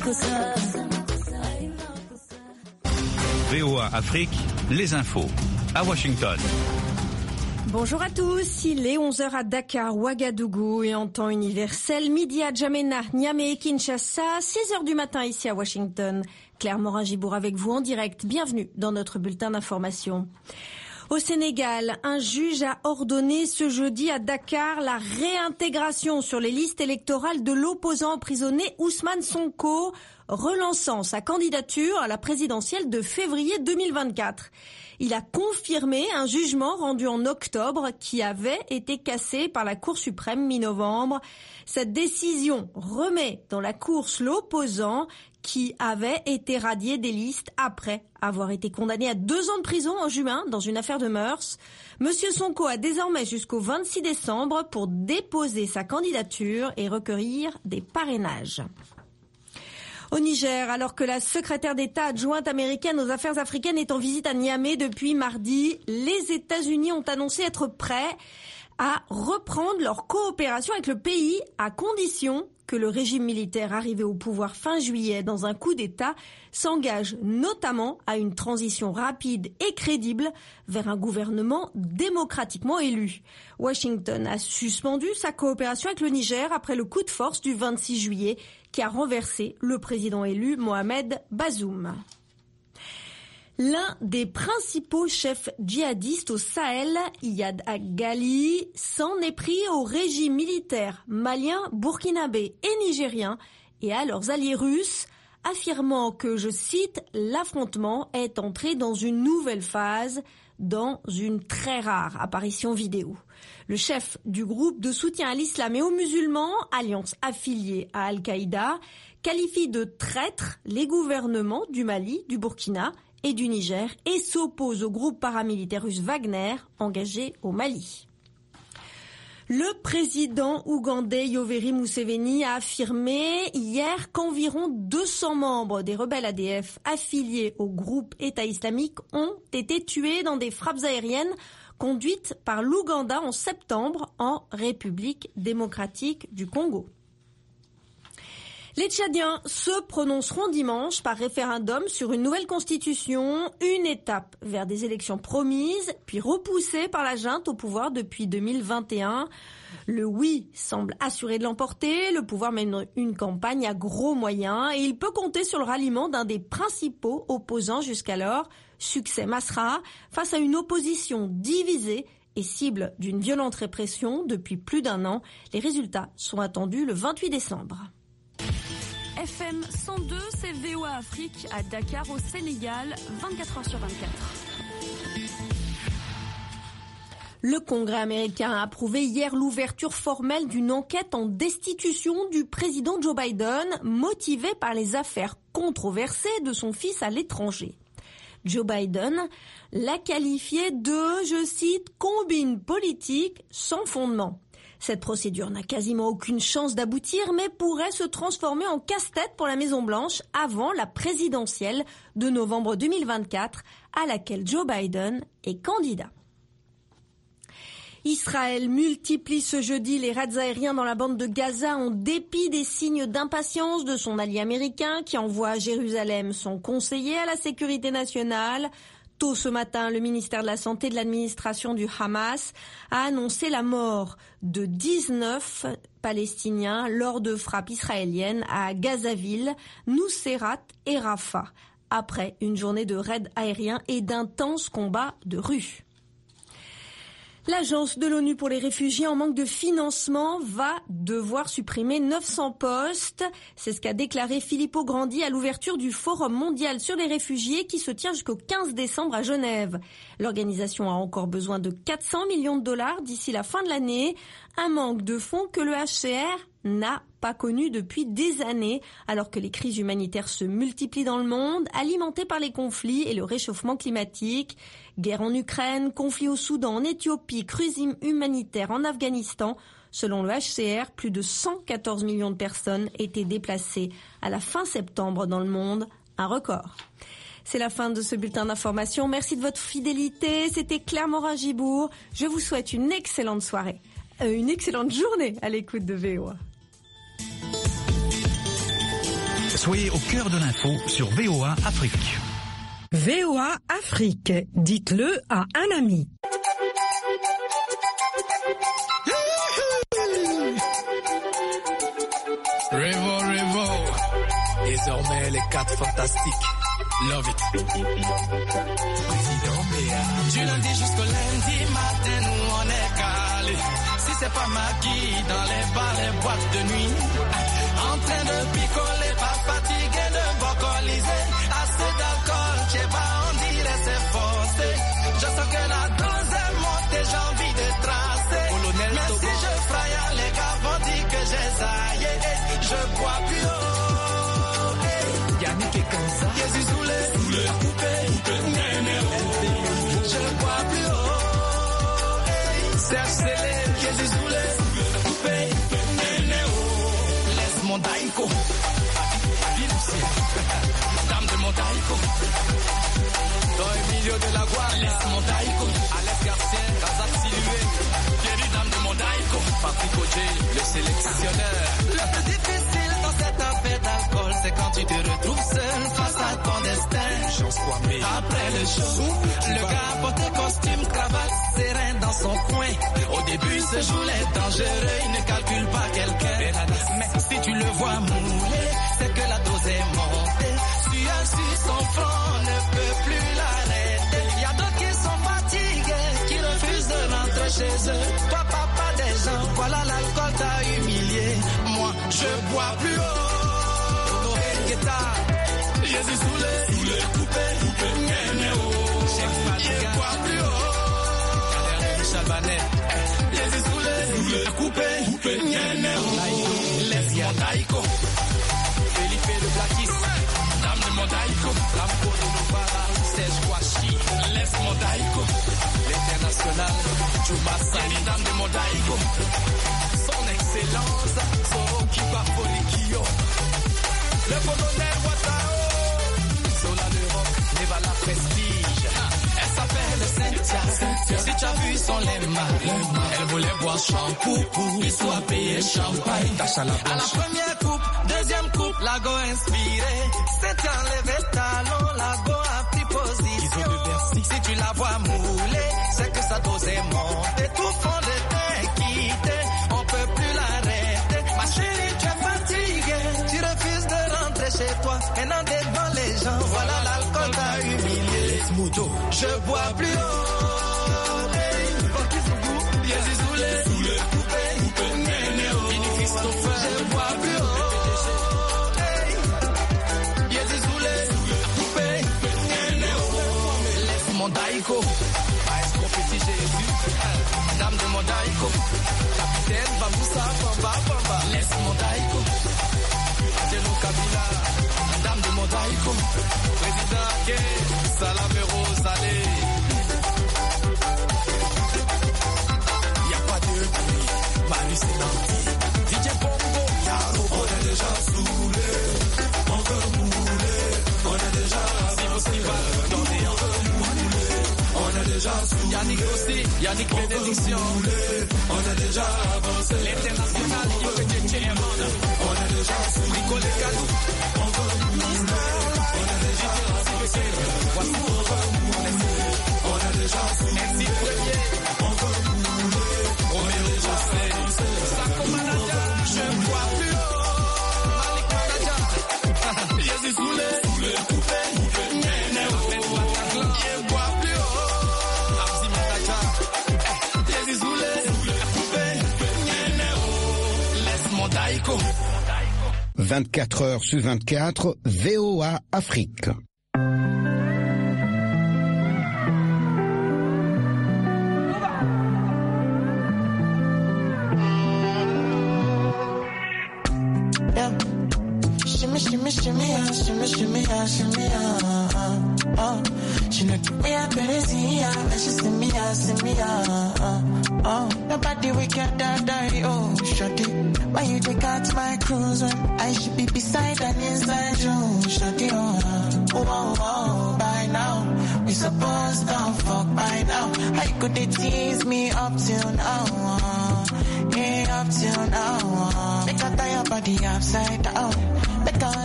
VOA Afrique, les infos à Washington. Bonjour à tous, il est 11h à Dakar, Ouagadougou et en temps universel, midi à Djamena, Niamey et Kinshasa, 6h du matin ici à Washington. Claire Morin-Gibour avec vous en direct, bienvenue dans notre bulletin d'information. Au Sénégal, un juge a ordonné ce jeudi à Dakar la réintégration sur les listes électorales de l'opposant emprisonné Ousmane Sonko, relançant sa candidature à la présidentielle de février 2024. Il a confirmé un jugement rendu en octobre qui avait été cassé par la Cour suprême mi-novembre. Cette décision remet dans la course l'opposant qui avait été radié des listes après avoir été condamné à 2 ans de prison en juin dans une affaire de mœurs. Monsieur Sonko a désormais jusqu'au 26 décembre pour déposer sa candidature et recueillir des parrainages. Au Niger, alors que la secrétaire d'État adjointe américaine aux affaires africaines est en visite à Niamey depuis mardi, les États-Unis ont annoncé être prêts à reprendre leur coopération avec le pays à condition que le régime militaire arrivé au pouvoir fin juillet dans un coup d'État s'engage notamment à une transition rapide et crédible vers un gouvernement démocratiquement élu. Washington a suspendu sa coopération avec le Niger après le coup de force du 26 juillet qui a renversé le président élu Mohamed Bazoum. L'un des principaux chefs djihadistes au Sahel, Iyad Ghali, s'en est pris au régime militaire malien, burkinabé et nigérien et à leurs alliés russes, affirmant que, je cite, l'affrontement est entré dans une nouvelle phase, dans une très rare apparition vidéo. Le chef du groupe de soutien à l'islam et aux musulmans, alliance affiliée à Al-Qaïda, qualifie de traîtres les gouvernements du Mali, du Burkina et du Niger et s'oppose au groupe paramilitaire russe Wagner engagé au Mali. Le président ougandais Yoweri Museveni a affirmé hier qu'environ 200 membres des rebelles ADF affiliés au groupe État islamique ont été tués dans des frappes aériennes conduites par l'Ouganda en septembre en République démocratique du Congo. Les Tchadiens se prononceront dimanche par référendum sur une nouvelle constitution, une étape vers des élections promises, puis repoussées par la junte au pouvoir depuis 2021. Le oui semble assuré de l'emporter, le pouvoir mène une campagne à gros moyens et il peut compter sur le ralliement d'un des principaux opposants jusqu'alors, Succès Masra, face à une opposition divisée et cible d'une violente répression depuis plus d'1 an. Les résultats sont attendus le 28 décembre. FM 102, c'est VOA Afrique à Dakar au Sénégal, 24h sur 24. Le Congrès américain a approuvé hier l'ouverture formelle d'une enquête en destitution du président Joe Biden, motivée par les affaires controversées de son fils à l'étranger. Joe Biden l'a qualifié de, je cite, combine politique sans fondement. Cette procédure n'a quasiment aucune chance d'aboutir, mais pourrait se transformer en casse-tête pour la Maison-Blanche avant la présidentielle de novembre 2024, à laquelle Joe Biden est candidat. Israël multiplie ce jeudi les raids aériens dans la bande de Gaza en dépit des signes d'impatience de son allié américain qui envoie à Jérusalem son conseiller à la sécurité nationale. Tôt ce matin, le ministère de la Santé de l'administration du Hamas a annoncé la mort de 19 Palestiniens lors de frappes israéliennes à Gazaville, Nuseirat et Rafah, après une journée de raids aériens et d'intenses combats de rue. L'agence de l'ONU pour les réfugiés en manque de financement va devoir supprimer 900 postes. C'est ce qu'a déclaré Filippo Grandi à l'ouverture du Forum mondial sur les réfugiés qui se tient jusqu'au 15 décembre à Genève. L'organisation a encore besoin de 400 millions de dollars d'ici la fin de l'année. Un manque de fonds que le HCR n'a pas connu depuis des années, alors que les crises humanitaires se multiplient dans le monde, alimentées par les conflits et le réchauffement climatique. Guerre en Ukraine, conflit au Soudan, en Éthiopie, crise humanitaire en Afghanistan. Selon le HCR, plus de 114 millions de personnes étaient déplacées à la fin septembre dans le monde, un record. C'est la fin de ce bulletin d'information. Merci de votre fidélité. C'était Claire Morin-Gibour. Je vous souhaite une excellente soirée, une excellente journée à l'écoute de VOA. Soyez au cœur de l'info sur VOA Afrique. VOA Afrique, dites-le à un ami. Revo, désormais les 4 fantastiques. Love it. Du lundi jusqu'au lundi matin, nous on est calé. Si c'est pas maquille dans les bars, les boîtes de nuit, en train de picoler, pas fatigué de vocaliser. Assez d'alcool, j'ai pas, on dirait c'est forcé. Je sens que la dose est montée, j'ai envie de tracer. Mais si je fraye, les gars vont dire que j'ai zaillé. Je bois plus haut. Yannick et Kanza, Jésus soulé, coupé, je bois plus haut. Serge Célé, Jésus soulé, coupé, laisse mon daïko. Dame de mon daïko. Dans Emilio de la Guardia, laisse mon daïko. Alex Garcia, Kazak Silué, Thierry, dame de mon daïko. Patrick Oje, le sélectionneur. Le plus difficile dans cette affaire d'alcool, c'est quand tu te retrouves seul face à ton destin. Après le show, le gars porté costume, cravate, serein dans son coin. Au début, ce jour-là dangereux, il ne calcule pas quelqu'un. Mais si tu le vois mouler, c'est que la dose est montée. Sueur sur son front, on ne peut plus l'arrêter. Il y a d'autres qui sont fatigués, qui refusent de rentrer chez eux. Toi, papa des gens, voilà l'alcool t'a humilié. Moi, je bois plus haut. Honoré guitare, Jésus soulé, coupé, je bois plus haut. Chalbanet, Jésus soulé, coupé, laisse mon daïko. Felipe de Blackis, dame de mon daïko. Ramco de Novara, Serge Kouachi, laisse mon daïko. L'international, Juba Sali, dame de mon daïko. Son excellence, son Kiba Folikio. Le colonel Ouattao, Zola l'Europe, Nevala Prestige. Elle s'appelle Cynthia. Si tu as vu son lemma, elle voulait boire shampoo, il soit payé champagne. À la première coupe, deuxième coupe, la go inspiré. Cynthia enlevé le talon, la go a pris position. Si tu la vois mouler, c'est que sa dose est montée. Tout fond de teint quitté, on peut plus l'arrêter. Ma chérie, tu es fatiguée, tu refuses de rentrer chez toi. Maintenant devant les gens, voilà l'alcool t'a humilié. Je bois plus haut. Jésus soulé, coupé, Vini Christopher. Je bois plus haut. Jésus soulé, coupé, laisse mon daïko. Maestro Petit Jésus, dame de mon daïko. Capitaine Bamboussa, Bamba, laisse mon daïko. Adjelo Kabila, dame de mon daïko. Président Ake, Salame Rosalé. Y'a pas de bruit, Manu c'est nanti. DJ Bongo, Yaro, on est déjà saoulé. Encore moulé, on est déjà si festival, tourné encore moulé. On est déjà saoulé. Yannick aussi, Yannick Bénédiction. On est déjà avancé. L'international, Yoko Tchétchémona. On est déjà saoulé. Nicolas Kadou. Encore moulé. On est déjà avancé. On est déjà saoulé. Merci premier. Encore moulé. On est déjà avancé. Sako Manaja, je bois plus haut. Malik Manaja. Jésus soulé. Coupé. Je bois plus haut. Absi Manaja. Jésus soulé. Coupé. Laisse mon daïko. 24 heures sur 24, VOA Afrique. She look at me, I better see ya. And she see me, nobody we can die, oh, shorty. Why you take out my cruise when I should be beside and inside you, shorty, oh, by now. We supposed to fuck by now. How you could they tease me up till now, yeah, up till now. Make her tie your body upside down. Make her